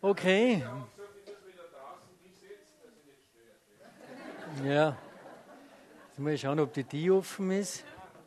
Okay. Ja. Jetzt mal schauen, ob die offen ist.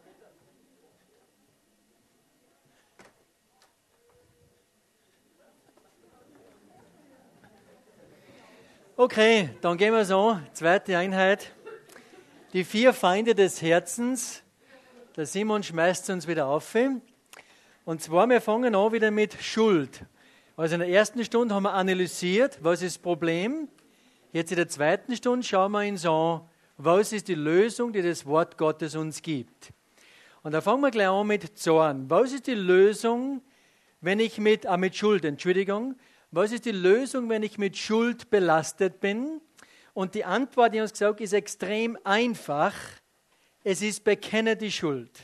Okay, dann gehen wir so. Zweite Einheit. Die 4 Feinde des Herzens. Der Simon schmeißt uns wieder auf. Und zwar, wir fangen an wieder mit Schuld. Also in der ersten Stunde haben wir analysiert, was ist das Problem. Jetzt in der zweiten Stunde schauen wir uns an, was ist die Lösung, die das Wort Gottes uns gibt. Und da fangen wir gleich an mit Zorn. Was ist die Lösung, wenn ich mit Schuld, was ist die Lösung, wenn ich mit Schuld belastet bin? Und die Antwort, die uns gesagt ist extrem einfach. Es ist bekenne die Schuld.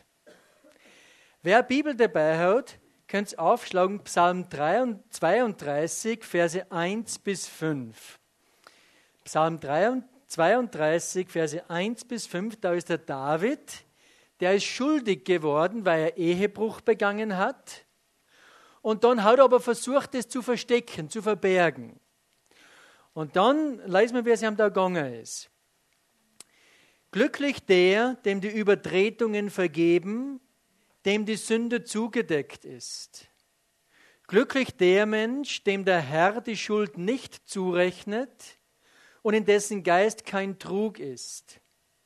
Wer Bibel dabei hat, könnt ihr aufschlagen, Psalm 32, Verse 1 bis 5. Psalm 32, Verse 1 bis 5, da ist der David, der ist schuldig geworden, weil er Ehebruch begangen hat. Und dann hat er aber versucht, es zu verstecken, zu verbergen. Und dann lesen wir, wie es ihm da gegangen ist. Glücklich der, dem die Übertretungen vergeben, dem die Sünde zugedeckt ist. Glücklich der Mensch, dem der Herr die Schuld nicht zurechnet und in dessen Geist kein Trug ist.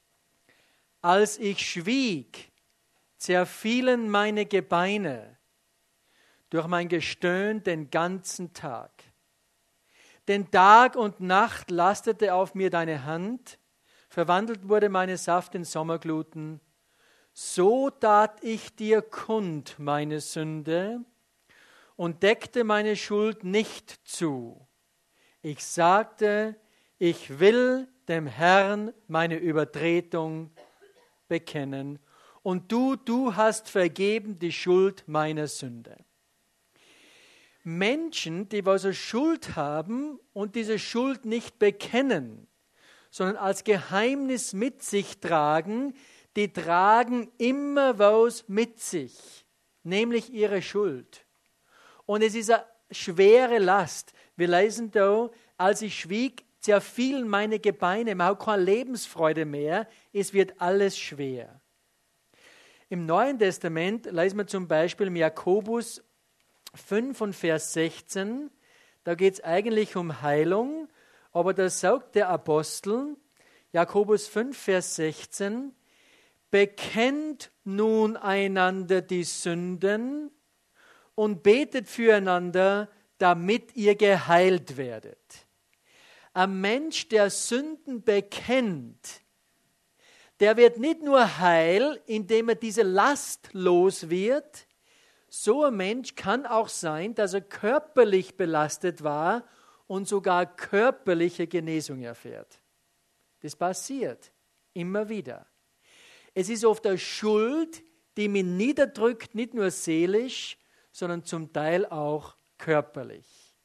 Als ich schwieg, zerfielen meine Gebeine durch mein Gestöhn den ganzen Tag. Denn Tag und Nacht lastete auf mir deine Hand, verwandelt wurde meine Saft in Sommergluten. So tat ich dir kund meine Sünde und deckte meine Schuld nicht zu. Ich sagte, ich will dem Herrn meine Übertretung bekennen und du hast vergeben die Schuld meiner Sünde. Menschen, die also Schuld haben und diese Schuld nicht bekennen, sondern als Geheimnis mit sich tragen, die tragen immer was mit sich, nämlich ihre Schuld. Und es ist eine schwere Last. Wir lesen da, als ich schwieg, zerfielen meine Gebeine, man hat keine Lebensfreude mehr, es wird alles schwer. Im Neuen Testament lesen wir zum Beispiel im Jakobus 5 und Vers 16, da geht es eigentlich um Heilung, aber da sagt der Apostel, Jakobus 5, Vers 16, bekennt nun einander die Sünden und betet füreinander, damit ihr geheilt werdet. Ein Mensch, der Sünden bekennt, der wird nicht nur heil, indem er diese Last los wird. So ein Mensch kann auch sein, dass er körperlich belastet war und sogar körperliche Genesung erfährt. Das passiert immer wieder. Es ist oft eine Schuld, die mich niederdrückt, nicht nur seelisch, sondern zum Teil auch körperlich.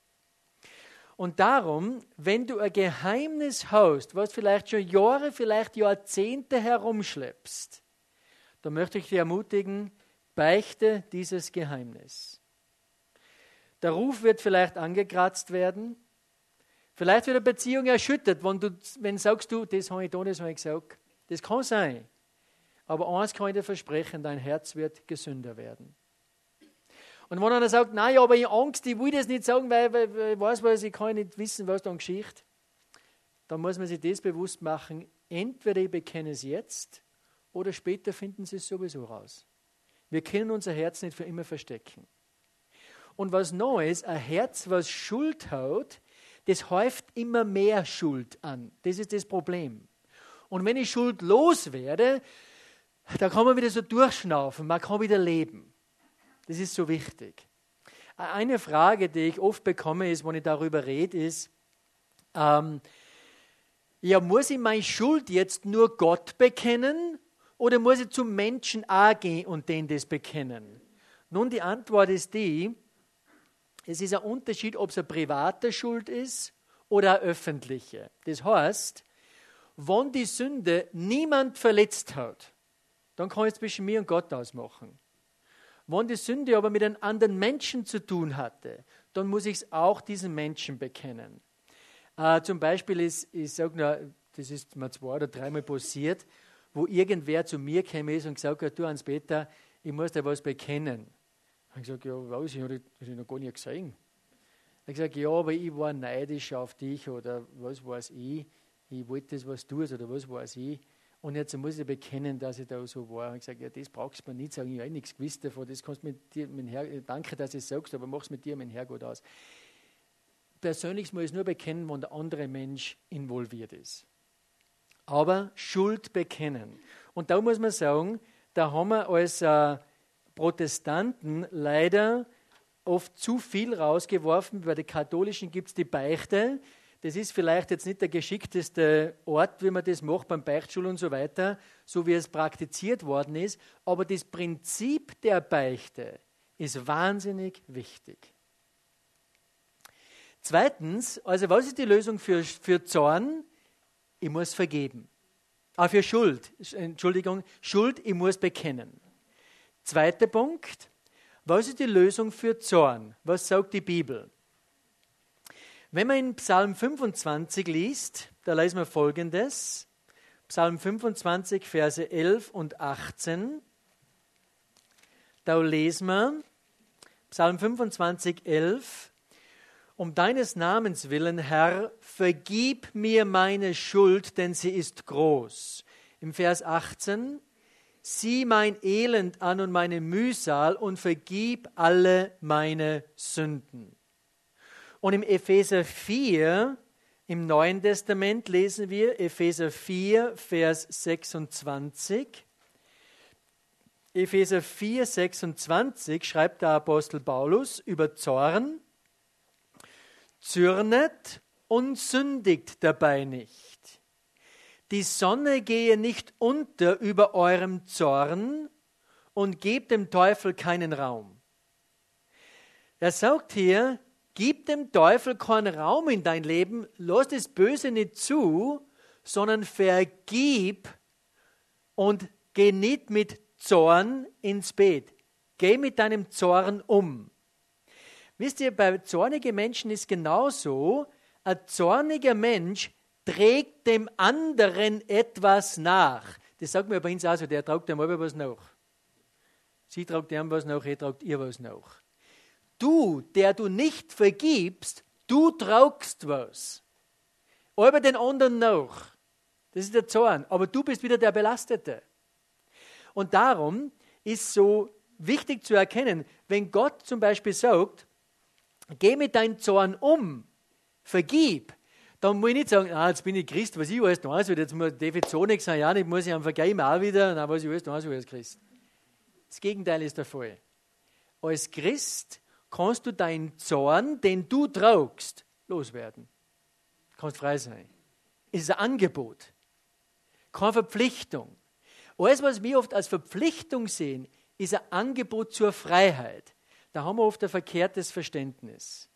Und darum, wenn du ein Geheimnis hast, was vielleicht schon Jahre, vielleicht Jahrzehnte herumschleppst, dann möchte ich dich ermutigen, beichte dieses Geheimnis. Der Ruf wird vielleicht angekratzt werden, vielleicht wird eine Beziehung erschüttert, wenn du sagst, das habe ich da, das habe ich gesagt. Das kann sein. Aber eins kann ich dir versprechen, dein Herz wird gesünder werden. Und wenn einer sagt, nein, aber ich habe Angst, ich will das nicht sagen, weil ich weiß, ich kann nicht wissen, was da an Geschichte, dann muss man sich das bewusst machen, entweder ich bekenne es jetzt oder später finden sie es sowieso raus. Wir können unser Herz nicht für immer verstecken. Und was noch ist, ein Herz, was Schuld hat, das häuft immer mehr Schuld an. Das ist das Problem. Und wenn ich schuldlos werde, da kann man wieder so durchschnaufen, man kann wieder leben. Das ist so wichtig. Eine Frage, die ich oft bekomme, ist, wenn ich darüber rede, ist, muss ich meine Schuld jetzt nur Gott bekennen oder muss ich zum Menschen auch gehen und denen das bekennen? Nun, die Antwort ist die, es ist ein Unterschied, ob es eine private Schuld ist oder eine öffentliche. Das heißt, wenn die Sünde niemand verletzt hat, dann kann ich es zwischen mir und Gott ausmachen. Wenn die Sünde aber mit einem anderen Menschen zu tun hatte, dann muss ich es auch diesem Menschen bekennen. Zum Beispiel ich sage nur, das ist mir 2 oder 3 Mal passiert, wo irgendwer zu mir gekommen ist und gesagt hat, du Hans-Peter, ich muss dir was bekennen. Ich habe gesagt, ja, was, ich habe das noch gar nicht gesehen. Ich habe gesagt, ja, aber ich war neidisch auf dich oder was weiß ich wollte das, was du tust oder was weiß ich. Und jetzt muss ich bekennen, dass ich da so war. Ich habe gesagt, ja, das brauchst du mir nicht sagen, ich habe nichts gewusst davon, das kannst du mit dir, danke, dass du es sagst, aber mach es mit dir, mein Herrgott, aus. Persönlich muss ich es nur bekennen, wenn der andere Mensch involviert ist. Aber Schuld bekennen. Und da muss man sagen, da haben wir als Protestanten leider oft zu viel rausgeworfen. Bei den Katholischen gibt es die Beichte. Das ist vielleicht jetzt nicht der geschickteste Ort, wie man das macht beim Beichtstuhl und so weiter, so wie es praktiziert worden ist. Aber das Prinzip der Beichte ist wahnsinnig wichtig. Zweitens, also was ist die Lösung für Zorn? Ich muss vergeben. Für Schuld, Schuld, ich muss bekennen. Zweiter Punkt, was ist die Lösung für Zorn? Was sagt die Bibel? Wenn man in Psalm 25 liest, da lesen wir Folgendes. Psalm 25, Verse 11 und 18. Da lesen wir, Psalm 25, 11. Um deines Namens willen, Herr, vergib mir meine Schuld, denn sie ist groß. Im Vers 18, sieh mein Elend an und meine Mühsal und vergib alle meine Sünden. Und im Epheser 4, im Neuen Testament lesen wir Epheser 4, Vers 26. Epheser 4, 26 schreibt der Apostel Paulus über Zorn: Zürnet und sündigt dabei nicht. Die Sonne gehe nicht unter über eurem Zorn und gebt dem Teufel keinen Raum. Er sagt hier, gib dem Teufel keinen Raum in dein Leben, lass das Böse nicht zu, sondern vergib und geh nicht mit Zorn ins Bett. Geh mit deinem Zorn um. Wisst ihr, bei zornigen Menschen ist genauso, ein zorniger Mensch trägt dem anderen etwas nach. Das sagt man bei uns auch so, der tragt dem aber was nach. Sie tragt ihm was nach, er tragt ihr was nach. Du, der du nicht vergibst, du tragst was. Aber den anderen nach. Das ist der Zorn. Aber du bist wieder der Belastete. Und darum ist so wichtig zu erkennen, wenn Gott zum Beispiel sagt, geh mit deinem Zorn um, vergib, dann muss ich nicht sagen, jetzt bin ich Christ, was ich alles tun soll, jetzt darf ich zornig sein, ja, nicht muss ich am vergeben auch wieder, was ich alles tun soll als Christ. Das Gegenteil ist der Fall. Als Christ kannst du deinen Zorn, den du tragst, loswerden. Du kannst frei sein. Es ist ein Angebot, keine Verpflichtung. Alles, was wir oft als Verpflichtung sehen, ist ein Angebot zur Freiheit. Da haben wir oft ein verkehrtes Verständnis.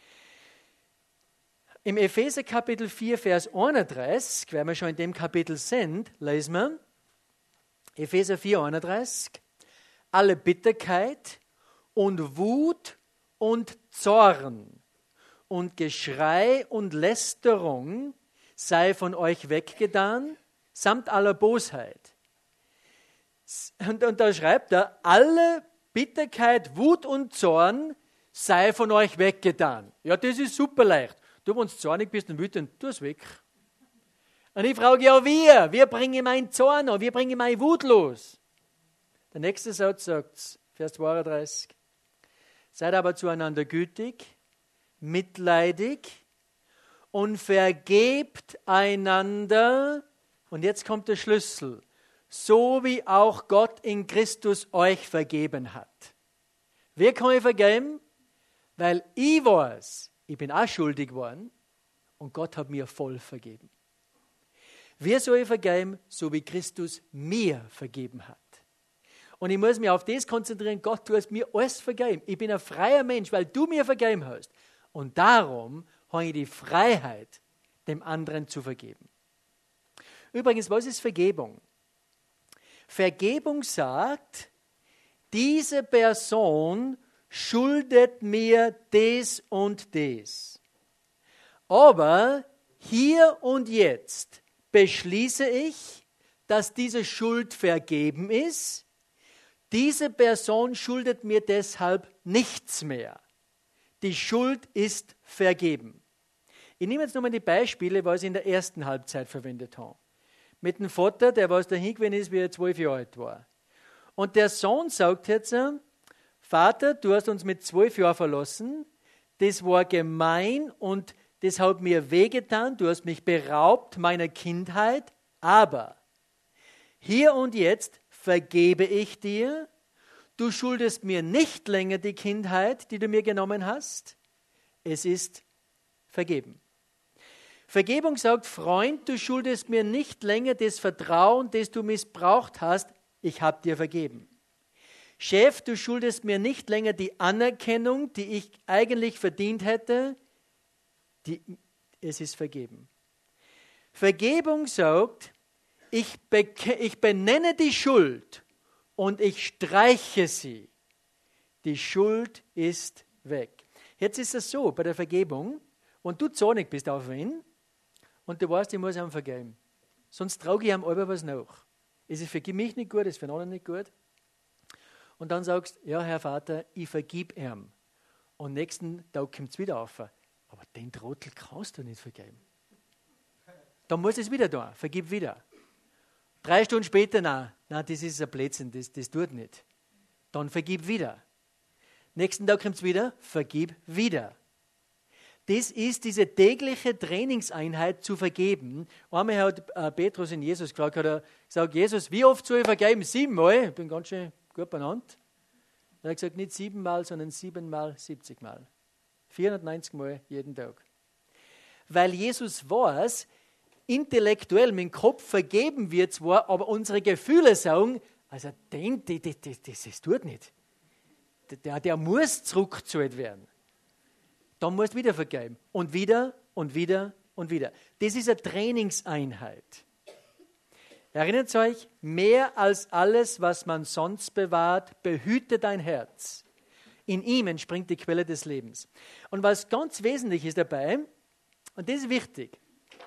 Im Epheser Kapitel 4, Vers 31, weil wir schon in dem Kapitel sind, lesen wir, Epheser 4, 31, alle Bitterkeit und Wut und Zorn und Geschrei und Lästerung sei von euch weggetan, samt aller Bosheit. Und da schreibt er, alle Bitterkeit, Wut und Zorn sei von euch weggetan. Ja, das ist super leicht. Du, wenn du zornig bist und wütend, tu es weg. Und ich frage, ja, wie bringe ich meinen Zorn an? Wie bringe ich meine Wut los? Der nächste Satz sagt, Vers 32, seid aber zueinander gütig, mitleidig und vergebt einander. Und jetzt kommt der Schlüssel. So wie auch Gott in Christus euch vergeben hat. Wer kann ich vergeben? Weil ich weiß, ich bin auch schuldig geworden und Gott hat mir voll vergeben. Wer soll ich vergeben? So wie Christus mir vergeben hat. Und ich muss mich auf das konzentrieren, Gott, du hast mir alles vergeben. Ich bin ein freier Mensch, weil du mir vergeben hast. Und darum habe ich die Freiheit, dem anderen zu vergeben. Übrigens, was ist Vergebung? Vergebung sagt, diese Person schuldet mir das und das. Aber hier und jetzt beschließe ich, dass diese Schuld vergeben ist. Diese Person schuldet mir deshalb nichts mehr. Die Schuld ist vergeben. Ich nehme jetzt nochmal die Beispiele, was ich in der ersten Halbzeit verwendet habe. Mit dem Vater, der was dahin gewesen ist, wie er 12 Jahre alt war. Und der Sohn sagt jetzt, Vater, du hast uns mit 12 Jahren verlassen, das war gemein und das hat mir wehgetan, du hast mich beraubt meiner Kindheit, aber hier und jetzt vergebe ich dir, du schuldest mir nicht länger die Kindheit, die du mir genommen hast, es ist vergeben. Vergebung sagt, Freund, du schuldest mir nicht länger das Vertrauen, das du missbraucht hast, ich habe dir vergeben. Chef, du schuldest mir nicht länger die Anerkennung, die ich eigentlich verdient hätte, es ist vergeben. Vergebung sagt, ich benenne die Schuld und ich streiche sie. Die Schuld ist weg. Jetzt ist es so, bei der Vergebung, wenn du zornig bist auf ihn und du weißt, ich muss ihm vergeben, sonst trage ich ihm aber was nach. Es ist für mich nicht gut, es ist für den anderen nicht gut. Und dann sagst du, ja, Herr Vater, ich vergib ihm. Und nächsten Tag kommt es wieder auf. Aber den Trottel kannst du nicht vergeben. Dann muss es wieder da, vergib wieder. 3 Stunden später, nein, das ist ein Blödsinn, das tut nicht. Dann vergib wieder. Nächsten Tag kommt es wieder, vergib wieder. Das ist diese tägliche Trainingseinheit zu vergeben. Einmal hat Petrus in Jesus gefragt, hat er gesagt, Jesus, wie oft soll ich vergeben? 7 Mal? Ich bin ganz schön gut benannt. Er hat gesagt, nicht 7 Mal, sondern 7 Mal, 70 Mal. 490 Mal jeden Tag. Weil Jesus weiß, intellektuell mit dem Kopf vergeben wir zwar, aber unsere Gefühle sagen, also das tut nicht. Der muss zurückgezahlt werden. Dann musst du wieder vergeben. Und wieder und wieder und wieder. Das ist eine Trainingseinheit. Erinnert euch, mehr als alles, was man sonst bewahrt, behüte dein Herz. In ihm entspringt die Quelle des Lebens. Und was ganz wesentlich ist dabei, und das ist wichtig,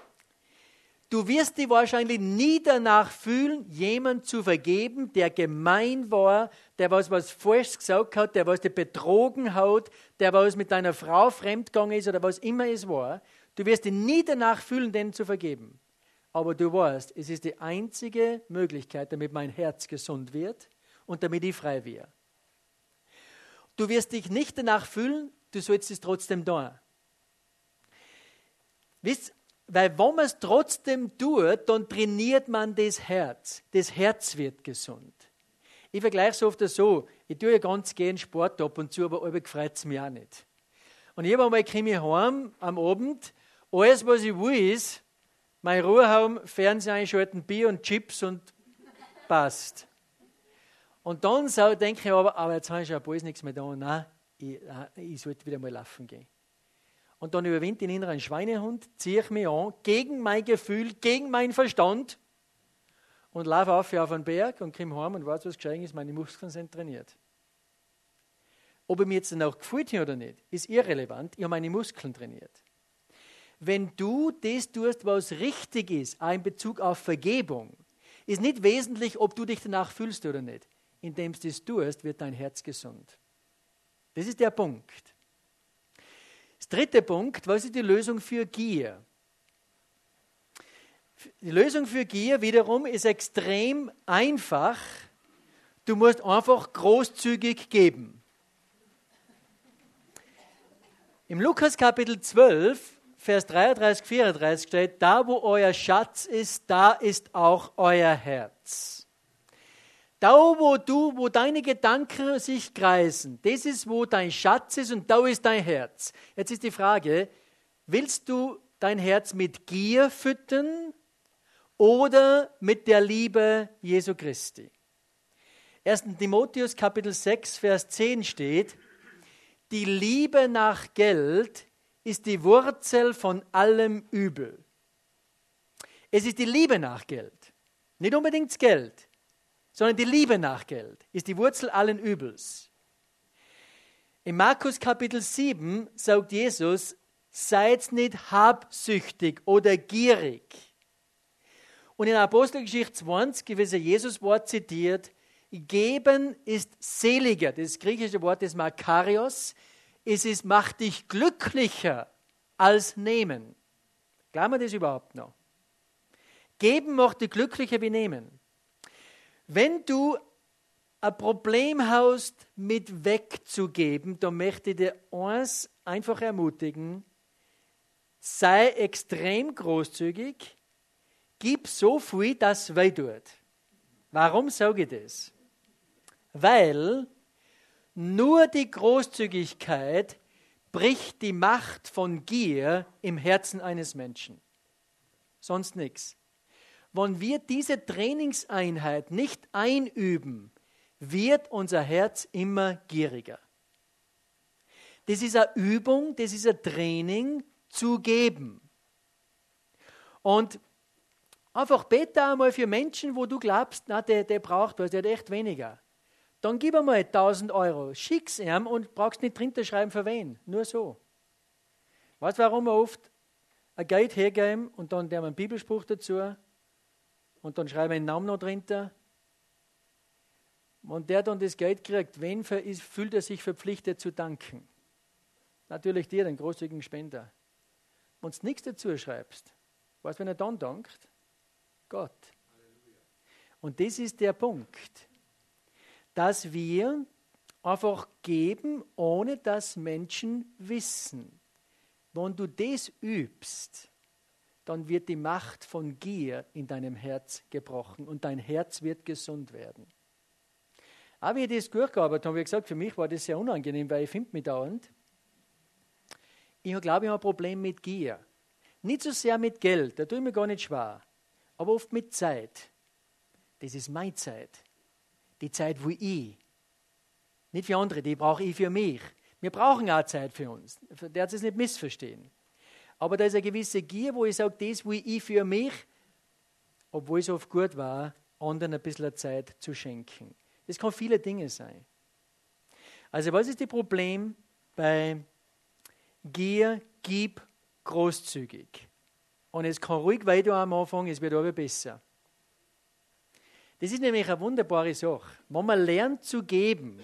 du wirst dich wahrscheinlich nie danach fühlen, jemand zu vergeben, der gemein war, der was falsch gesagt hat, der was dich betrogen hat, der was mit deiner Frau fremdgegangen ist oder was immer es war. Du wirst dich nie danach fühlen, den zu vergeben. Aber du weißt, es ist die einzige Möglichkeit, damit mein Herz gesund wird und damit ich frei werde. Du wirst dich nicht danach fühlen, du sollst es trotzdem tun. Wisst, weil wenn man es trotzdem tut, dann trainiert man das Herz. Das Herz wird gesund. Ich vergleiche es oft so, ich tue ja ganz gern Sport ab und zu, aber irgendwie freut es mich auch nicht. Und ich komme heim am Abend, alles was ich will ist, meine Ruhe haben, Fernseher einschalten, Bier und Chips und passt. Und dann denke ich aber jetzt habe ich schon bald nichts mehr da. Nein, ich sollte wieder mal laufen gehen. Und dann überwindet den inneren Schweinehund, ziehe ich mich an, gegen mein Gefühl, gegen meinen Verstand und laufe auf einen Berg und komme heim und weiß, was geschehen ist, meine Muskeln sind trainiert. Ob ich mir jetzt danach gefühlt habe oder nicht, ist irrelevant, ich habe meine Muskeln trainiert. Wenn du das tust, was richtig ist, auch in Bezug auf Vergebung, ist nicht wesentlich, ob du dich danach fühlst oder nicht. Indem du das tust, wird dein Herz gesund. Das ist der Punkt. Das 3. Punkt, was ist die Lösung für Gier? Die Lösung für Gier wiederum ist extrem einfach. Du musst einfach großzügig geben. Im Lukas Kapitel 12, Vers 33, 34 steht, da wo euer Schatz ist, da ist auch euer Herz. Da wo deine Gedanken sich kreisen, das ist, wo dein Schatz ist und da ist dein Herz. Jetzt ist die Frage, willst du dein Herz mit Gier füttern oder mit der Liebe Jesu Christi? 1. Timotheus Kapitel 6, Vers 10 steht, die Liebe nach Geld ist die Wurzel von allem Übel. Es ist die Liebe nach Geld, nicht unbedingt das Geld. sondern die Liebe nach Geld ist die Wurzel allen Übels. In Markus Kapitel 7 sagt Jesus, seid nicht habsüchtig oder gierig. Und in Apostelgeschichte 20 wird Jesus Wort zitiert, geben ist seliger. Das griechische Wort ist Makarios. Macht dich glücklicher als nehmen. Glauben wir das überhaupt noch? Geben macht dich glücklicher wie nehmen. Wenn du ein Problem hast, mit wegzugeben, dann möchte ich dir eins einfach ermutigen, sei extrem großzügig, gib so viel, dass es weh tut. Warum sage ich das? Weil nur die Großzügigkeit bricht die Macht von Gier im Herzen eines Menschen. Sonst nichts. Wenn wir diese Trainingseinheit nicht einüben, wird unser Herz immer gieriger. Das ist eine Übung, das ist ein Training zu geben. Und einfach bete einmal für Menschen, wo du glaubst, na, der braucht was, der hat echt weniger. Dann gib einmal 1.000 Euro, schick's ihm und brauchst nicht drunter schreiben, für wen. Nur so. Weißt du, warum wir oft ein Geld hergeben und dann haben wir einen Bibelspruch dazu und dann schreiben wir einen Namen noch drunter? Und der dann das Geld kriegt, wen fühlt er sich verpflichtet zu danken? Natürlich dir, den großzügigen Spender. Wenn du nichts dazu schreibst, weißt du, wenn er dann dankt? Gott. Und das ist der Punkt, dass wir einfach geben, ohne dass Menschen wissen. Wenn du das übst, dann wird die Macht von Gier in deinem Herz gebrochen und dein Herz wird gesund werden. Aber wie ich das durchgearbeitet habe, habe ich gesagt, für mich war das sehr unangenehm, weil ich finde mich dauernd. Ich glaube, ich habe ein Problem mit Gier. Nicht so sehr mit Geld, da tue ich mir gar nicht schwer, aber oft mit Zeit. Das ist meine Zeit. Die Zeit, wo ich, nicht für andere, die brauche ich für mich. Wir brauchen auch Zeit für uns. Der hat es nicht missverstehen. Aber da ist eine gewisse Gier, wo ich sage, das will ich für mich, obwohl es oft gut war, anderen ein bisschen Zeit zu schenken. Das kann viele Dinge sein. Also was ist das Problem bei Gier? Gib großzügig. Und es kann ruhig weiter am Anfang, es wird aber besser. Das ist nämlich eine wunderbare Sache. Wenn man lernt zu geben,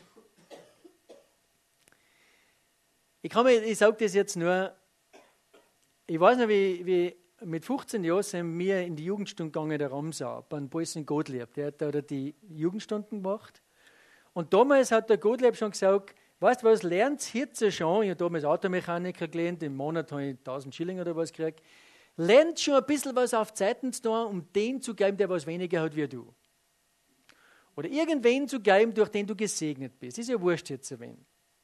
ich sage das jetzt nur, ich weiß noch, wie mit 15 Jahren sind wir in die Jugendstunde gegangen, der Ramsau, beim Bolsen Gottlieb. Der hat da die Jugendstunden gemacht. Und damals hat der Gottlieb schon gesagt, weißt du was, lernt jetzt schon, ich habe damals Automechaniker gelernt, im Monat habe ich 1.000 Schilling oder was gekriegt, lernt schon ein bisschen was auf Zeiten zu tun, um den zu geben, der was weniger hat wie du. Oder irgendwen zu geben, durch den du gesegnet bist. Ist ja wurscht jetzt, wen.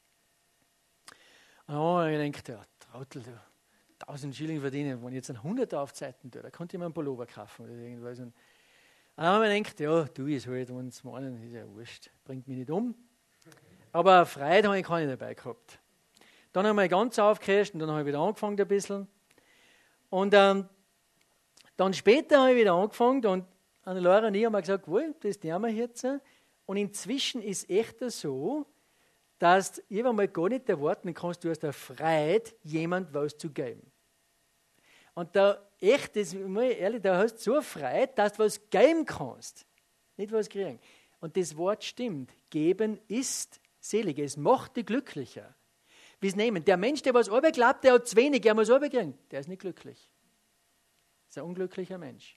Oh, ich denke, der Trottel, 1.000 Schilling verdienen, wenn ich jetzt einen 100er auf Zeiten tue, da konnte ich mir einen Pullover kaufen oder irgendwas. Und dann habe ich gedacht, ja, du ist halt, wenn es meinen, ist ja wurscht, bringt mich nicht um. Aber Freude habe ich keine dabei gehabt. Dann haben wir ganz aufgehört und dann habe ich wieder angefangen ein bisschen. Und dann später habe ich wieder angefangen und Laura und ich haben gesagt, wohl, das tun wir jetzt. Und inzwischen ist echt so, dass du irgendwann gar nicht erwarten kannst, du hast eine Freude, jemand was zu geben. Und da echt, das muss ich ehrlich, da hast du so eine Freude, dass du was geben kannst, nicht was kriegen. Und das Wort stimmt. Geben ist selig, es macht dich glücklicher. Wie es nehmen. Der Mensch, der was glaubt, der hat zu wenig, er muss kriegen, der ist nicht glücklich. Das ist ein unglücklicher Mensch.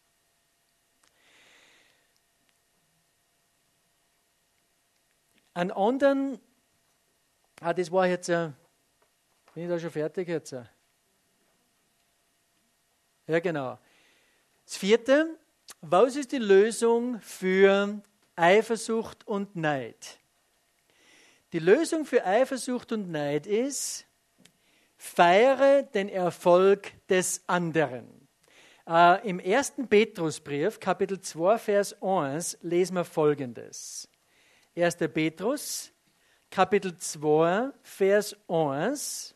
Einen anderen, das war jetzt, bin ich da schon fertig jetzt? Ja, genau. Das vierte, was ist die Lösung für Eifersucht und Neid? Die Lösung für Eifersucht und Neid ist, feiere den Erfolg des anderen. Im 1. Petrusbrief, Kapitel 2, Vers 1, lesen wir Folgendes. 1. Petrus, Kapitel 2, Vers 1.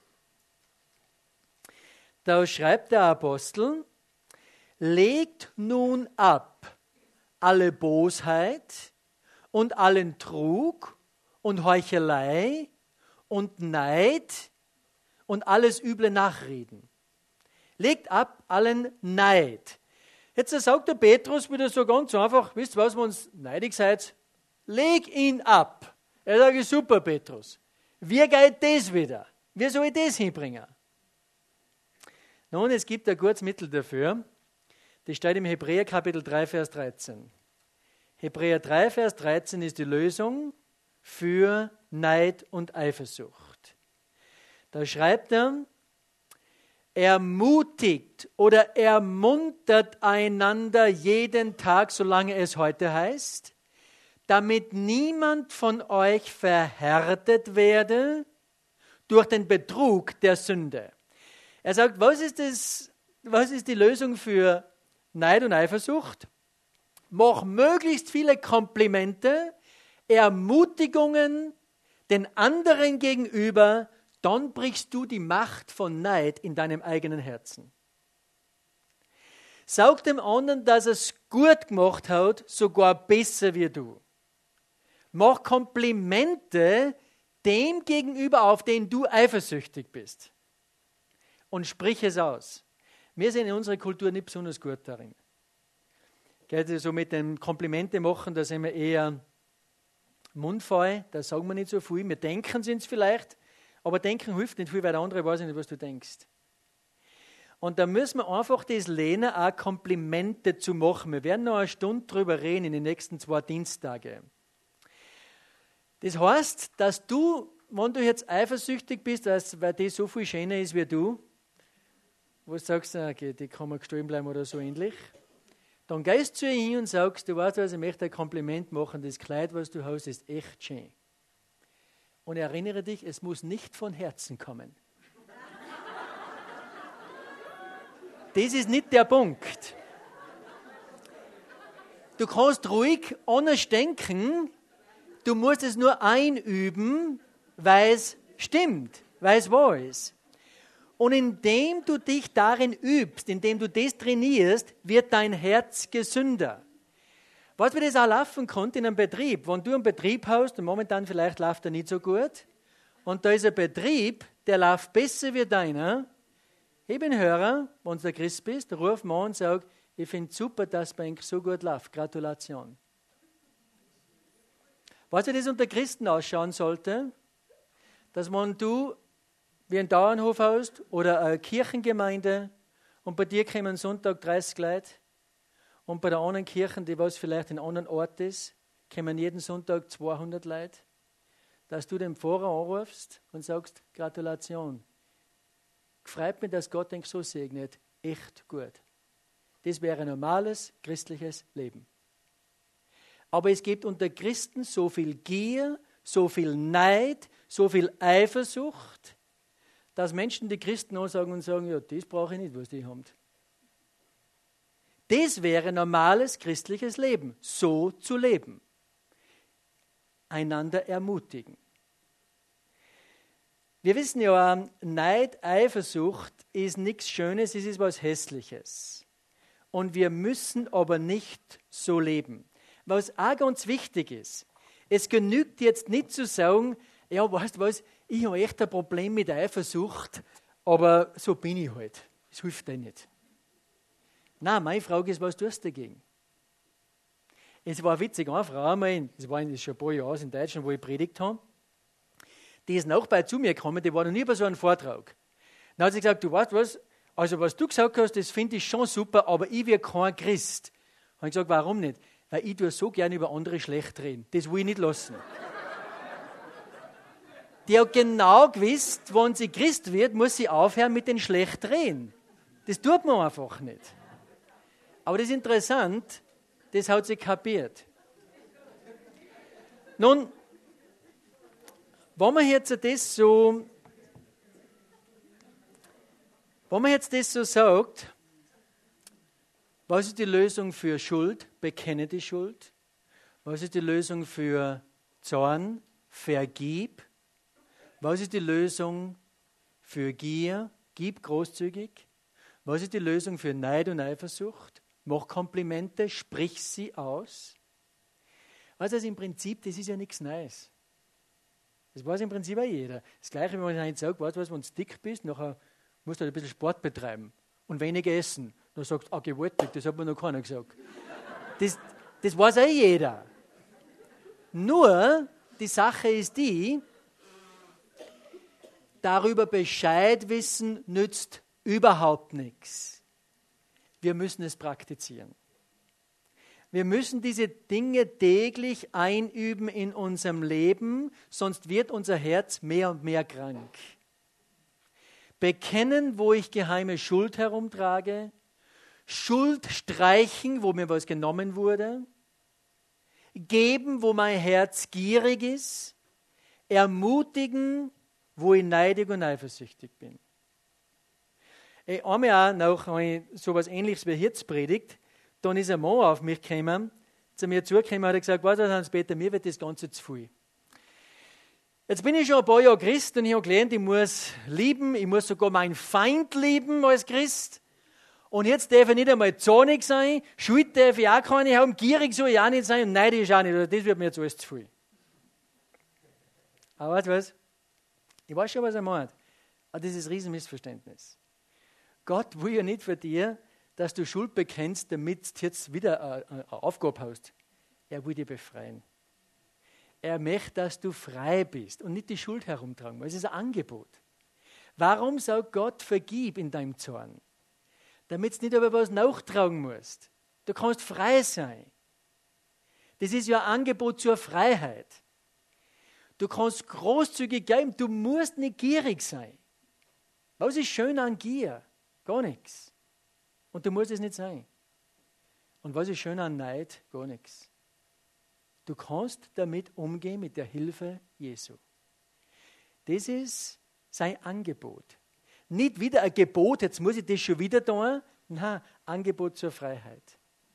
Da schreibt der Apostel, legt nun ab alle Bosheit und allen Trug und Heuchelei und Neid und alles üble Nachreden. Legt ab allen Neid. Jetzt sagt der Petrus wieder so ganz einfach, wisst ihr was, wenn ihr neidig seid, leg ihn ab. Er sagt, super Petrus, wie geht das wieder? Wie soll ich das hinbringen? Nun, es gibt ein gutes Mittel dafür. Das steht im Hebräer Kapitel 3, Vers 13. Hebräer 3, Vers 13 ist die Lösung für Neid und Eifersucht. Da schreibt er, ermutigt oder ermuntert einander jeden Tag, solange es heute heißt, damit niemand von euch verhärtet werde durch den Betrug der Sünde. Er sagt, was ist die Lösung für Neid und Eifersucht? Mach möglichst viele Komplimente, Ermutigungen den anderen gegenüber, dann brichst du die Macht von Neid in deinem eigenen Herzen. Sag dem anderen, dass er es gut gemacht hat, sogar besser wie du. Mach Komplimente dem gegenüber, auf den du eifersüchtig bist. Und sprich es aus. Wir sind in unserer Kultur nicht besonders gut darin. So mit dem Komplimente machen, da sind wir eher mundvoll, da sagen wir nicht so viel. Wir denken es vielleicht, aber denken hilft nicht viel, weil der andere weiß nicht, was du denkst. Und da müssen wir einfach das lernen, auch Komplimente zu machen. Wir werden noch eine Stunde drüber reden in den nächsten 2 Dienstagen. Das heißt, dass du, wenn du jetzt eifersüchtig bist, weil die so viel schöner ist wie du, wo du sagst, okay, die kann man gestohlen bleiben oder so ähnlich, dann gehst du zu ihr hin und sagst, du weißt was, ich möchte ein Kompliment machen, das Kleid, was du hast, ist echt schön. Und erinnere dich, es muss nicht von Herzen kommen. Das ist nicht der Punkt. Du kannst ruhig anders denken, du musst es nur einüben, weil es stimmt, weil es wahr ist. Und indem du dich darin übst, indem du das trainierst, wird dein Herz gesünder. Was wie das auch laufen konnte in einem Betrieb. Wenn du einen Betrieb hast, und momentan vielleicht läuft er nicht so gut, und da ist ein Betrieb, der läuft besser wie deiner, ich bin Hörer, wenn du der Christ bist, ruf mal an und sag, ich finde es super, dass es bei euch so gut läuft. Gratulation. Was wie das unter Christen ausschauen sollte, dass wenn du wie ein Bauernhof hast oder eine Kirchengemeinde und bei dir kommen Sonntag 30 Leute und bei der anderen Kirche, die was vielleicht in einem anderen Ort ist, kommen jeden Sonntag 200 Leute, dass du den Pfarrer anrufst und sagst, Gratulation. Freut mich, dass Gott dich so segnet. Echt gut. Das wäre ein normales christliches Leben. Aber es gibt unter Christen so viel Gier, so viel Neid, so viel Eifersucht, dass Menschen die Christen ansagen und sagen, ja, das brauche ich nicht, was die haben. Das wäre normales christliches Leben, so zu leben. Einander ermutigen. Wir wissen ja, Neid, Eifersucht ist nichts Schönes, es ist was Hässliches. Und wir müssen aber nicht so leben. Was auch ganz wichtig ist, es genügt jetzt nicht zu sagen, ja, weißt du was, ich habe echt ein Problem mit Eifersucht, aber so bin ich halt. Es hilft dir nicht. Nein, meine Frage ist, was tust du dagegen? Es war witzig, eine Frau einmal, das war schon ein paar Jahre in Deutschland, wo ich predigt habe, die ist noch bei zu mir gekommen, die war noch nie bei so einem Vortrag. Dann hat sie gesagt, du weißt was, also was du gesagt hast, das finde ich schon super, aber ich bin kein Christ. Habe ich gesagt, warum nicht? Weil ich tue so gerne über andere schlecht reden. Das will ich nicht lassen. Die hat genau gewusst, wenn sie Christ wird, muss sie aufhören mit den schlecht reden. Das tut man einfach nicht. Aber das ist interessant, das hat sie kapiert. Nun, wenn man jetzt das so sagt, was ist die Lösung für Schuld? Bekenne die Schuld. Was ist die Lösung für Zorn? Vergib. Was ist die Lösung für Gier? Gib großzügig. Was ist die Lösung für Neid und Eifersucht? Mach Komplimente, sprich sie aus. Weißt du, im Prinzip, das ist ja nichts Neues. Das weiß im Prinzip auch jeder. Das Gleiche, wenn man einem sagt, weißt du was, wenn du dick bist, nachher musst du halt ein bisschen Sport betreiben und weniger essen. Dann sagst du, gewaltig, das hat mir noch keiner gesagt. Das weiß auch jeder. Nur, die Sache ist die, darüber Bescheid wissen nützt überhaupt nichts. Wir müssen es praktizieren. Wir müssen diese Dinge täglich einüben in unserem Leben, sonst wird unser Herz mehr und mehr krank. Bekennen, wo ich geheime Schuld herumtrage, Schuld streichen, wo mir was genommen wurde, geben, wo mein Herz gierig ist, ermutigen, wo ich neidig und eifersüchtig bin. Einmal auch noch so etwas Ähnliches wie jetzt predigt, dann ist ein Mann auf mich gekommen, zu mir zugekommen und hat gesagt, weißt du, Hans-Peter, mir wird das Ganze zu viel. Jetzt bin ich schon ein paar Jahre Christ und ich habe gelernt, ich muss lieben, ich muss sogar meinen Feind lieben als Christ. Und jetzt darf ich nicht einmal zornig sein, Schuld darf ich auch keine haben, gierig soll ich auch nicht sein und neidisch auch nicht. Das wird mir jetzt alles zu viel. Aber weißt du was? Ich weiß schon, was er meint. Aber das ist ein Riesenmissverständnis. Gott will ja nicht für dich, dass du Schuld bekennst, damit du jetzt wieder eine Aufgabe hast. Er will dich befreien. Er möchte, dass du frei bist und nicht die Schuld herumtragen. Es ist ein Angebot. Warum sagt Gott, vergib in deinem Zorn? Damit du nicht über was nachtragen musst. Du kannst frei sein. Das ist ja ein Angebot zur Freiheit. Du kannst großzügig geben, du musst nicht gierig sein. Was ist schön an Gier? Gar nichts. Und du musst es nicht sein. Und was ist schön an Neid? Gar nichts. Du kannst damit umgehen mit der Hilfe Jesu. Das ist sein Angebot. Nicht wieder ein Gebot, jetzt muss ich das schon wieder tun. Nein, Angebot zur Freiheit.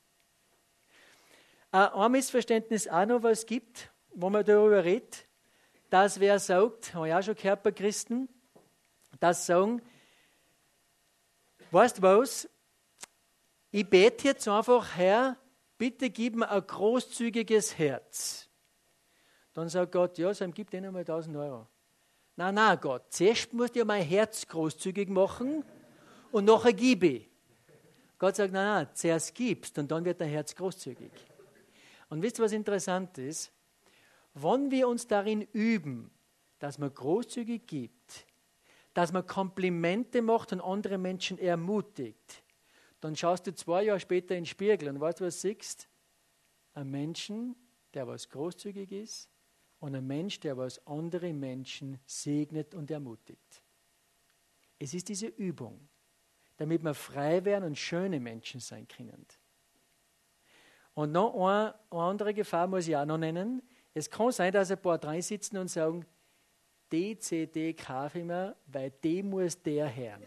Ein Missverständnis auch noch, was es gibt, wo man darüber redet, dass wer sagt, habe ich auch schon gehört bei Christen, dass sagen, weißt du was, ich bete jetzt einfach, Herr, bitte gib mir ein großzügiges Herz. Dann sagt Gott, ja, so gib denen mal 1.000 Euro. Nein, Gott, zuerst musst du ja mein Herz großzügig machen und nachher gebe ich. Gott sagt, nein, zuerst gibst und dann wird dein Herz großzügig. Und wisst ihr, was interessant ist? Wenn wir uns darin üben, dass man großzügig gibt, dass man Komplimente macht und andere Menschen ermutigt, dann schaust du 2 Jahre später in den Spiegel und weißt du, was du siehst? Ein Menschen, der was großzügig ist und ein Mensch, der was andere Menschen segnet und ermutigt. Es ist diese Übung, damit wir frei werden und schöne Menschen sein können. Und noch eine andere Gefahr muss ich auch noch nennen. Es kann sein, dass ein paar drin sitzen und sagen, die CD kaufe ich mir, weil die muss der hören.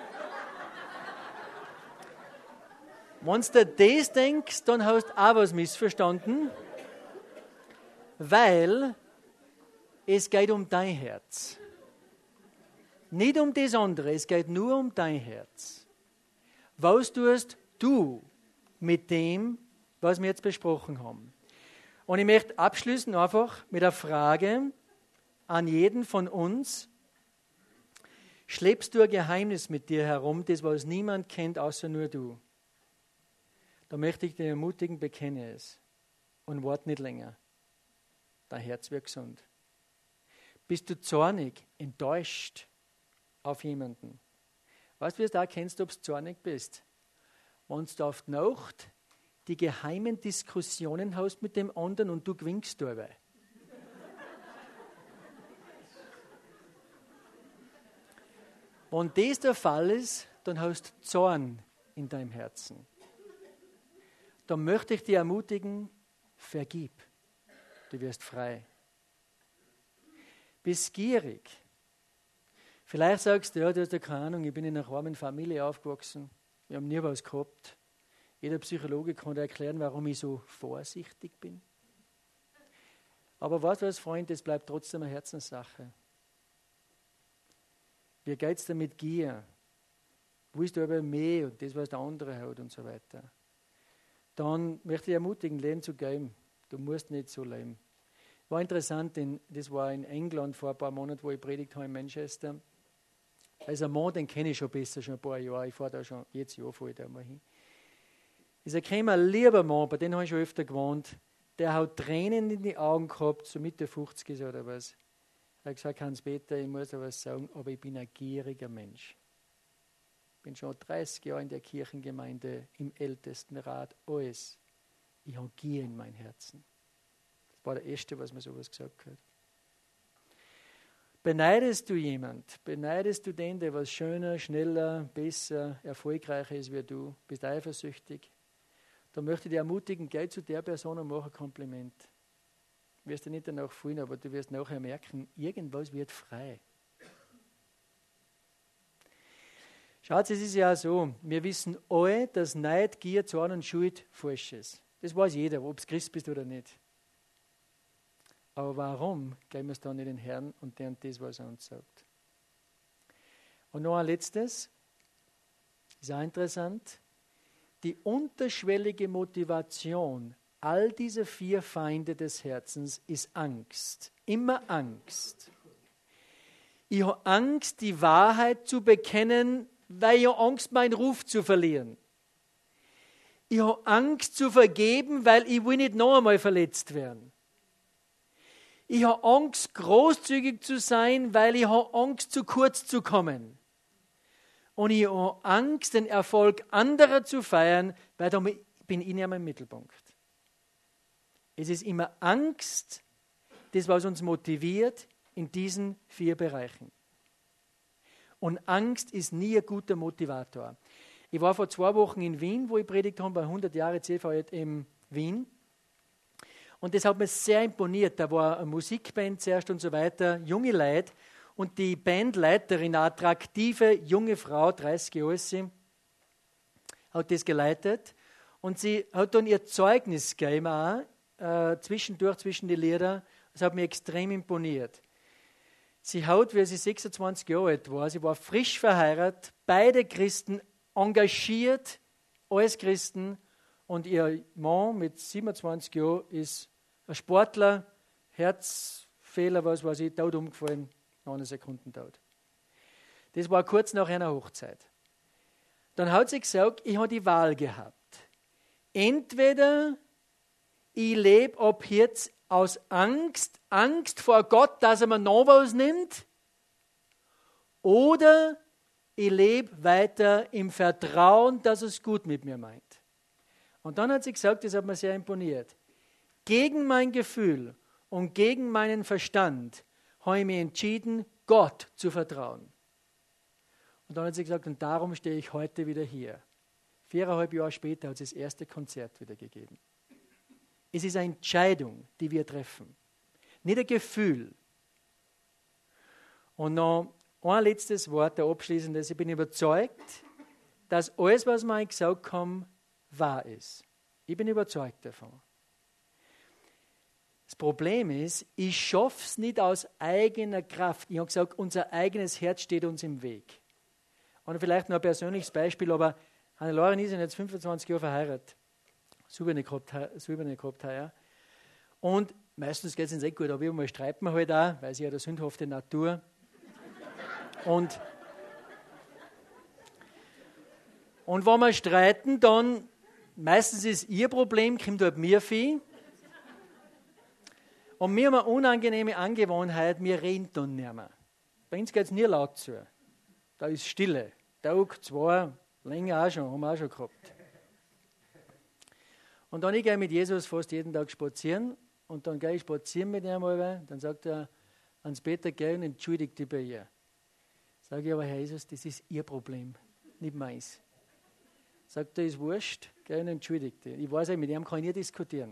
Wenn du das denkst, dann hast du auch was missverstanden, weil es geht um dein Herz. Nicht um das andere, es geht nur um dein Herz. Was tust du mit dem, was wir jetzt besprochen haben? Und ich möchte abschließen einfach mit der Frage an jeden von uns: Schleppst du ein Geheimnis mit dir herum, das was niemand kennt, außer nur du? Da möchte ich dich ermutigen, bekenne es und warte nicht länger. Dein Herz wird gesund. Bist du zornig, enttäuscht auf jemanden? Weißt du, wie du da kennst, ob du zornig bist? Wenn du auf die Nacht die geheimen Diskussionen hast mit dem anderen und du gewinnst dabei. Wenn das der Fall ist, dann hast du Zorn in deinem Herzen. Dann möchte ich dich ermutigen, vergib. Du wirst frei. Bist gierig. Vielleicht sagst du, ja, du hast ja keine Ahnung, ich bin in einer armen Familie aufgewachsen. Wir haben nie was gehabt. Jeder Psychologe kann dir erklären, warum ich so vorsichtig bin. Aber weißt du was, Freund, das bleibt trotzdem eine Herzenssache. Wie geht es dir mit Gier? Willst du aber mehr und das, was der andere hat und so weiter? dann möchte ich ermutigen, Leben zu geben. Du musst nicht so leben. War interessant, das war in England vor ein paar Monaten, wo ich predigt habe in Manchester. Da ist ein Mann, den kenne ich schon besser, schon ein paar Jahre. Ich fahre da schon, jedes Jahr fahre ich da mal hin. Ist ein lieber Mann, bei dem habe ich schon öfter gewohnt. Der hat Tränen in die Augen gehabt, so Mitte 50 ist oder was. Er hat gesagt, Hans-Peter, ich muss dir was sagen, aber ich bin ein gieriger Mensch. Ich bin schon 30 Jahre in der Kirchengemeinde, im Ältestenrat, alles. Ich habe Gier in mein Herzen. Das war der Erste, was mir sowas gesagt hat. Beneidest du jemand? Beneidest du den, der was schöner, schneller, besser, erfolgreicher ist wie du? Bist eifersüchtig? Dann möchte ich dich ermutigen, geh zu der Person und mach ein Kompliment. Du wirst dir nicht danach fühlen, aber du wirst nachher merken, irgendwas wird frei. Schaut, es ist ja so, wir wissen alle, dass Neid, Gier, Zorn und Schuld falsch ist. Das weiß jeder, ob du Christ bist oder nicht. Aber warum geben wir es dann nicht den Herrn und das, was er uns sagt? Und noch ein letztes, ist auch interessant, die unterschwellige Motivation all dieser 4 Feinde des Herzens ist Angst. Immer Angst. Ich habe Angst, die Wahrheit zu bekennen, weil ich habe Angst, meinen Ruf zu verlieren. Ich habe Angst zu vergeben, weil ich will nicht noch einmal verletzt werden. Ich habe Angst, großzügig zu sein, weil ich habe Angst, zu kurz zu kommen. Und ich habe Angst, den Erfolg anderer zu feiern, weil da bin ich nicht mehr im Mittelpunkt. Es ist immer Angst, das, was uns motiviert in diesen 4 Bereichen. Und Angst ist nie ein guter Motivator. Ich war vor 2 Wochen in Wien, wo ich predigt habe, bei 100 Jahre CVJ in Wien. Und das hat mir sehr imponiert. Da war eine Musikband zuerst und so weiter, junge Leute. Und die Bandleiterin, eine attraktive junge Frau, 30 Jahre alt, hat das geleitet. Und sie hat dann ihr Zeugnis gegeben, auch, zwischendurch, zwischen die Lieder. Das hat mir extrem imponiert. Sie hat, wie sie 26 Jahre alt war, sie war frisch verheiratet, beide Christen, engagiert als Christen. Und ihr Mann mit 27 Jahren ist ein Sportler, Herzfehler, was weiß ich, tot umgefallen, 9 Sekunden tot. Das war kurz nach einer Hochzeit. Dann hat sie gesagt, ich habe die Wahl gehabt. Entweder ich lebe ab jetzt aus Angst vor Gott, dass er mir noch was nimmt, oder ich lebe weiter im Vertrauen, dass er es gut mit mir meint. Und dann hat sie gesagt, das hat mir sehr imponiert, gegen mein Gefühl und gegen meinen Verstand habe ich mich entschieden, Gott zu vertrauen. Und dann hat sie gesagt, und darum stehe ich heute wieder hier. 4,5 Jahre später hat sie das erste Konzert wieder gegeben. Es ist eine Entscheidung, die wir treffen, nicht ein Gefühl. Und noch ein letztes Wort, der abschließendes. Ich bin überzeugt, dass alles, was wir gesagt haben, wahr ist. Ich bin überzeugt davon. Das Problem ist, ich schaffe es nicht aus eigener Kraft. Ich habe gesagt, unser eigenes Herz steht uns im Weg. Und vielleicht noch ein persönliches Beispiel, aber Hannelore und ich sind jetzt 25 Jahre verheiratet. So habe ich nicht gehabt heuer. Und meistens geht es uns nicht gut, aber irgendwann streiten wir halt auch, weil sie ja der sündhafte Natur. Und wenn wir streiten, dann meistens ist ihr Problem, kommt halt mir viel. Und wir haben eine unangenehme Angewohnheit, wir reden dann nicht mehr. Bei uns geht es nie laut zu. Da ist Stille. Tag, 2, länger auch schon, haben wir auch schon gehabt. Und dann ich gehe mit Jesus fast jeden Tag spazieren und dann gehe ich spazieren mit ihm einmal, dann sagt er, Hans-Peter, geh und entschuldige dich bei ihr. Sage ich, aber Herr Jesus, das ist ihr Problem, nicht meins. Sagt er, ist wurscht, geh und entschuldige dich. Ich weiß, mit ihm kann ich nie diskutieren.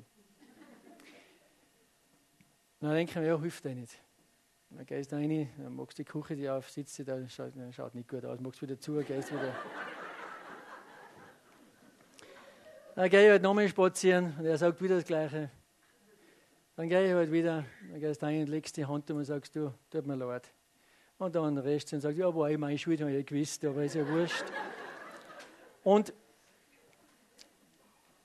Dann denke ich mir, ja, hilft dir nicht. Dann gehst du rein, dann machst du die Küche die auf, sitzt da, schaut nicht gut aus, machst wieder zu, gehst wieder. Dann gehe ich halt nochmal spazieren und er sagt wieder das Gleiche. Dann gehe ich halt wieder, dann gehst du rein und legst die Hand um und sagst, du, tut mir leid. Und dann rest und sagt, ja, war ich meine Schuld, habe ich ja gewusst, aber ist ja wurscht. Und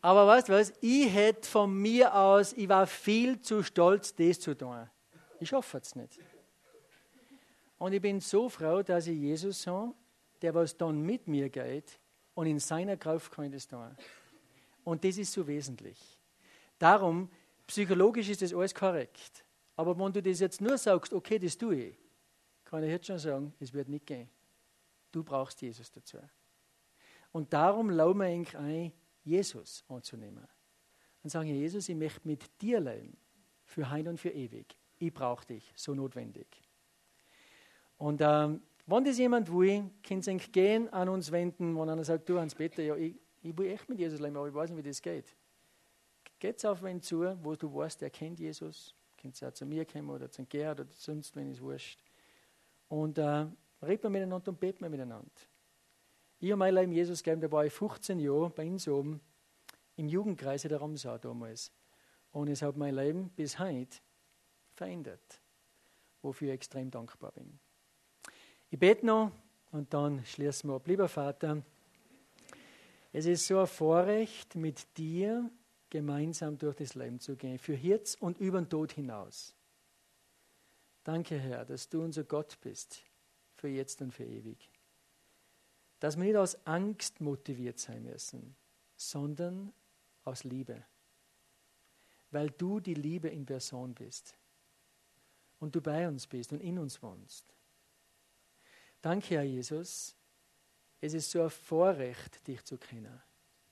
Aber weißt du was? Ich hätte von mir aus, ich war viel zu stolz, das zu tun. Ich schaffe es nicht. Und ich bin so froh, dass ich Jesus habe, der was dann mit mir geht und in seiner Kraft kann ich das tun. Und das ist so wesentlich. Darum, psychologisch ist das alles korrekt. Aber wenn du das jetzt nur sagst, okay, das tue ich, kann ich jetzt schon sagen, es wird nicht gehen. Du brauchst Jesus dazu. Und darum laden wir eigentlich ein, Jesus anzunehmen. Und sagen, Jesus, ich möchte mit dir leben, für heil und für ewig. Ich brauche dich, so notwendig. Und wenn das jemand will, kann es gehen, an uns wenden, wenn einer sagt, du Hans-Peter, ja, ich will echt mit Jesus leben, aber ich weiß nicht, wie das geht. Geht auf wen zu, wo du weißt, der kennt Jesus. Könnt ihr auch zu mir kommen oder zu Gerhard oder sonst, wenn es wurscht. Und reden wir miteinander und beten wir miteinander. Ich habe mein Leben Jesus gegeben, da war ich 15 Jahre bei uns oben im Jugendkreis in der Ramsau damals. Und es hat mein Leben bis heute verändert, wofür ich extrem dankbar bin. Ich bete noch und dann schließen wir ab. Lieber Vater, es ist so ein Vorrecht, mit dir gemeinsam durch das Leben zu gehen, für jetzt und über den Tod hinaus. Danke, Herr, dass du unser Gott bist, für jetzt und für ewig. Dass wir nicht aus Angst motiviert sein müssen, sondern aus Liebe. Weil du die Liebe in Person bist und du bei uns bist und in uns wohnst. Danke, Herr Jesus, es ist so ein Vorrecht, dich zu kennen.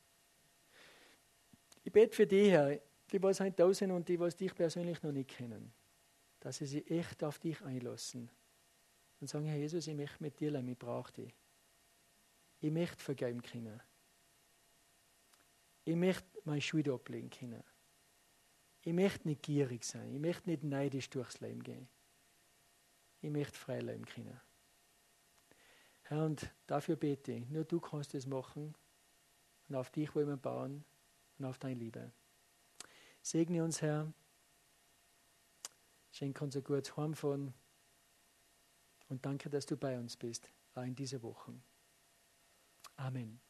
Ich bete für die, Herr, die was heute da sind und die was dich persönlich noch nicht kennen, dass sie sich echt auf dich einlassen und sagen, Herr Jesus, ich möchte mit dir leben, ich brauche dich. Ich möchte vergeben können. Ich möchte meine Schuld ablegen können. Ich möchte nicht gierig sein. Ich möchte nicht neidisch durchs Leben gehen. Ich möchte frei leben können. Herr, und dafür bete ich. Nur du kannst es machen. Und auf dich wollen wir bauen und auf deine Liebe. Segne uns, Herr. Schenke uns ein gutes Heimfahren. Und danke, dass du bei uns bist, auch in dieser Woche. Amen.